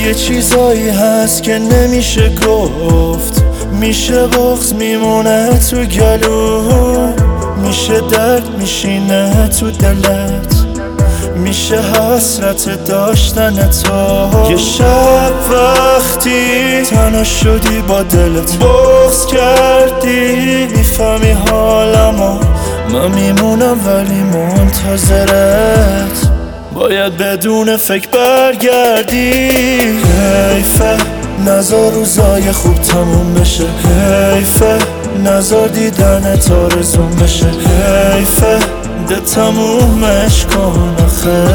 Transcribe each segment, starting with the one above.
یه چیزایی هست که نمیشه گفت، میشه بغض میمونه تو گلو، میشه درد میشینه تو دلت، میشه حسرت داشتن تو. یه شب وقتی تنها شدی با دلت بغض کردی، میفهمی حالمو، من میمونم ولی منتظرت، باید بدون فکر برگردی. حیفه نذار روزای خوب تموم بشه، حیفه نذار دیدنت آرزوم بشه، حیفه ده تمومش کن آخه.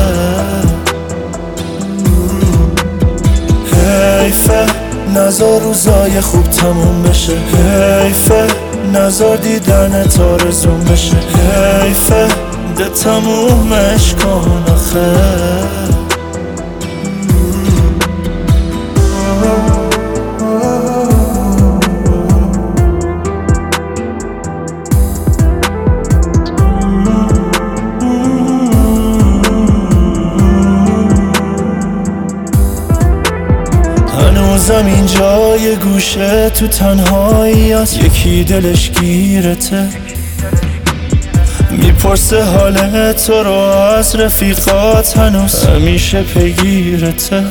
حیفه نذار روزای خوب تموم بشه، حیفه نذار دیدنت آرزوم بشه، حیفه ده تمومش کن آخه. هنوزم اینجا یه گوشه تو تنهایی هست، یکی دلش گیرته، میپرسه حال تو رو از رفیقات، هنوز همیشه پیگیرته.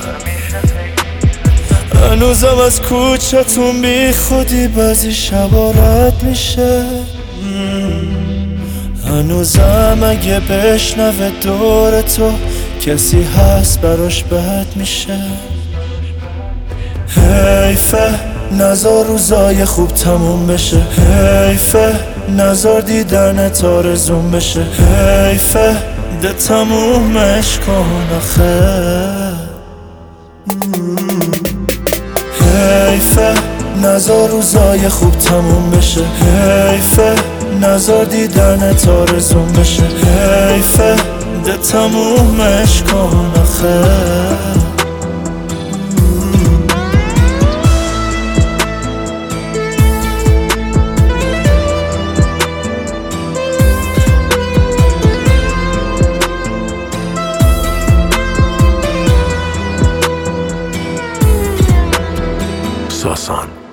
هنوزم از کوچتون بی خودی بعضی شبا رد میشه، هنوزم اگه بشنوه دور تو کسی هست براش بد میشه. حیفه نذار روزای خوب تموم بشه، حیفه نذار دیدنت آرزوم بشه، حیفه ده تمومش کن آخه. حیفه نذار روزای خوب تموم بشه، حیفه نذار دیدنت آرزوم بشه، حیفه ده تمومش کن آخه. ساسان